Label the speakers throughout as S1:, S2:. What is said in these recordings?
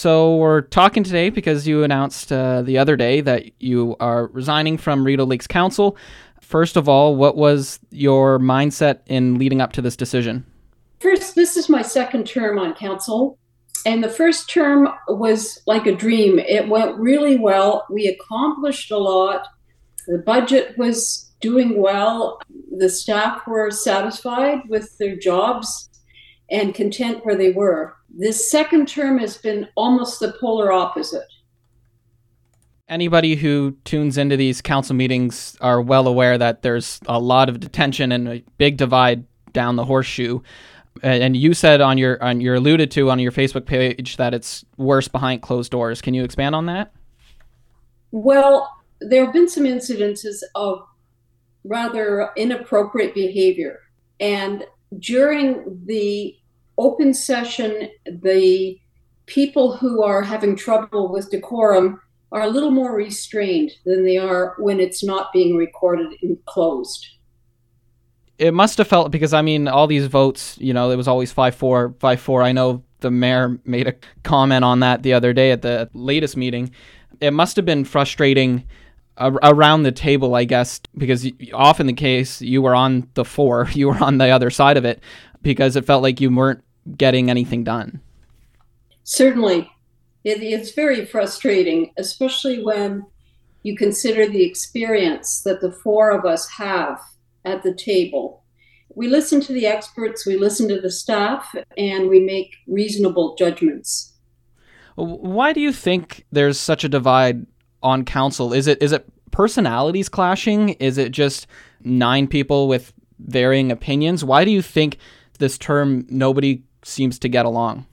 S1: So we're talking today because you announced the other day that you are resigning from Rideau Lakes Council. First of all, what was your mindset in leading up to this decision?
S2: First, this is my second term on council, and the first term was like a dream. It went really well. We accomplished a lot. The budget was doing well. The staff were satisfied with their jobs and content where they were. This second term has been almost the polar opposite.
S1: Anybody who tunes into these council meetings are well aware that there's a lot of detention and a big divide down the horseshoe. And you said you're alluded to on your Facebook page that it's worse behind closed doors. Can you expand on that?
S2: Well, there have been some incidences of rather inappropriate behavior. And during the open session, the people who are having trouble with decorum are a little more restrained than they are when it's not being recorded and closed.
S1: It must have felt, because I mean, all these votes, it was always 5-4, 5-4. I know the mayor made a comment on that the other day at the latest meeting. It must have been frustrating around the table, I guess, because often the case, you were on the 4, you were on the other side of it, because it felt like you weren't getting anything done.
S2: Certainly. It's very frustrating, especially when you consider the experience that the 4 of us have at the table. We listen to the experts, we listen to the staff, and we make reasonable judgments.
S1: Why do you think there's such a divide on council? Is it personalities clashing? Is it just 9 people with varying opinions? Why do you think this term nobody seems to get along?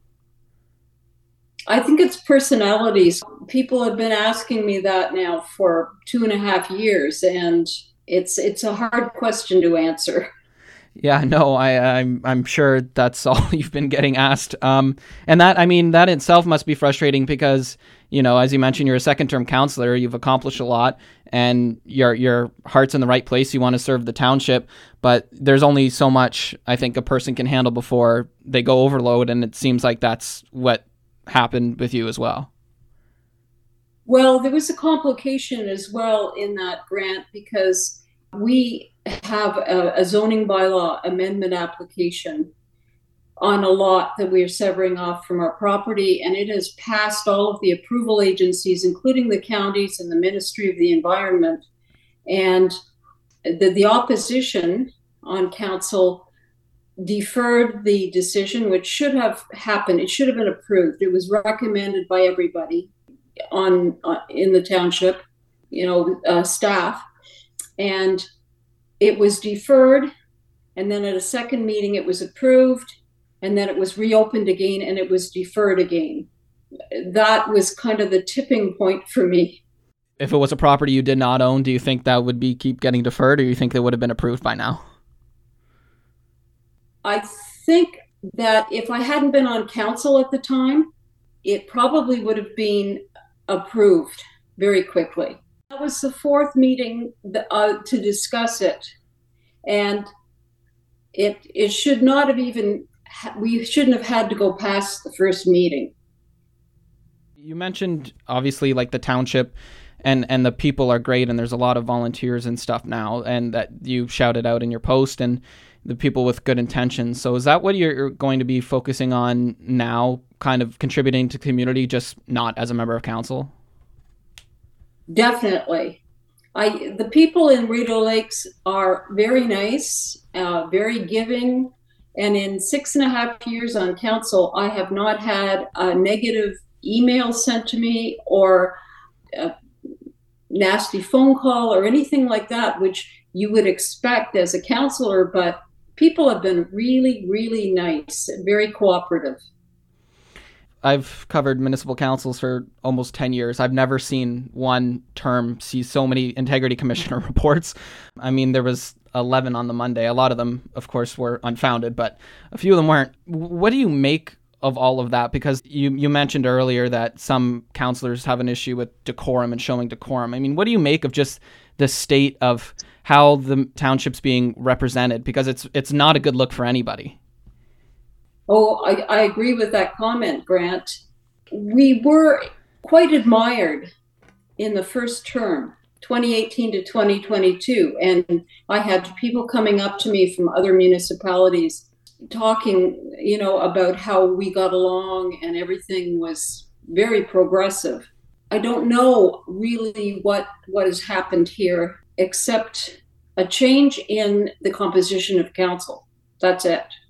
S2: I think it's personalities. People have been asking me that now for 2.5 years, and it's a hard question to answer.
S1: Yeah, no, I'm sure that's all you've been getting asked. And that itself must be frustrating because, as you mentioned, you're a second-term councillor. You've accomplished a lot, and your heart's in the right place. You want to serve the township, but there's only so much I think a person can handle before they go overload, and it seems like that's what happened with you as well.
S2: Well, there was a complication as well in that grant because we have a zoning bylaw amendment application on a lot that we are severing off from our property, and it has passed all of the approval agencies, including the counties and the Ministry of the Environment. And the opposition on council deferred the decision, which should have happened. It should have been approved. It was recommended by everybody in the township, staff, and it was deferred. And then at a second meeting, it was approved, and then it was reopened again, and it was deferred again. That was kind of the tipping point for me.
S1: If it was a property you did not own, do you think that would keep getting deferred, or do you think that would have been approved by now?
S2: I think that if I hadn't been on council at the time, it probably would have been approved very quickly. That was the 4th meeting to discuss it. And it should not have we shouldn't have had to go past the first meeting.
S1: You mentioned, obviously, like the township and the people are great, and there's a lot of volunteers and stuff now, and that you shouted out in your post, and the people with good intentions. So is that what you're going to be focusing on now, kind of contributing to community, just not as a member of council?
S2: Definitely. The people in Rideau Lakes are very nice, very giving. And in 6.5 years on council, I have not had a negative email sent to me or a nasty phone call or anything like that, which you would expect as a councillor, but people have been really, really nice, very cooperative.
S1: I've covered municipal councils for almost 10 years. I've never seen one term see so many integrity commissioner reports. I mean, there was 11 on the Monday. A lot of them, of course, were unfounded, but a few of them weren't. What do you make of all of that? Because you mentioned earlier that some councillors have an issue with decorum and showing decorum. I mean, what do you make of just the state of how the township's being represented? Because it's not a good look for anybody.
S2: Oh, I agree with that comment, Grant. we were quite admired in the first term, 2018 to 2022. And I had people coming up to me from other municipalities talking, about how we got along and everything was very progressive. I don't know really what has happened here except a change in the composition of council. That's it.